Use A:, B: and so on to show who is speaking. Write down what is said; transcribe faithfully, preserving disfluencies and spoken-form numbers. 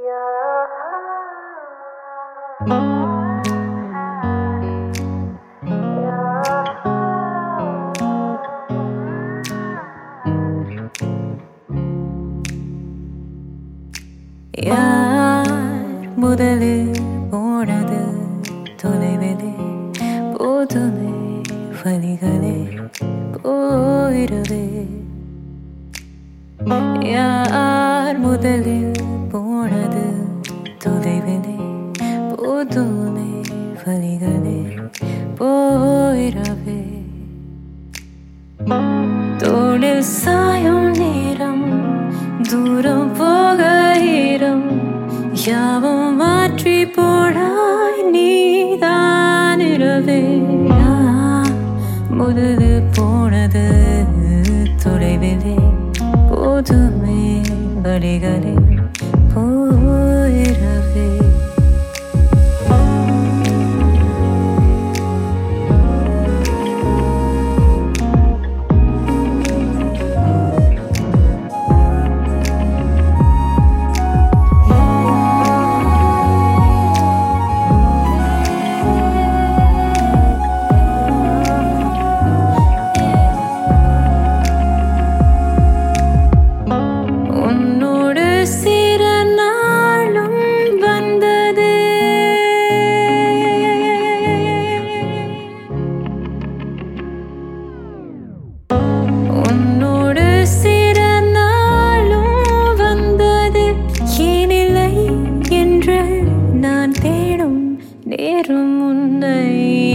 A: யார் முதலில் போனது தொலைவிலே போதுமே வழிகளே போயிடவே யார் முதலில் போனது தொலைவிலே போதுமே வழிகளே போயிடவே தோளில் சாயும் நேரம் தூரம் போகையிடம் யாவும் மாற்றி போடாய் நீதான் இரவே முதலில் போனது தொலைவிலே போதுமே வழிகளே போயிடவே நேரும் உன்னை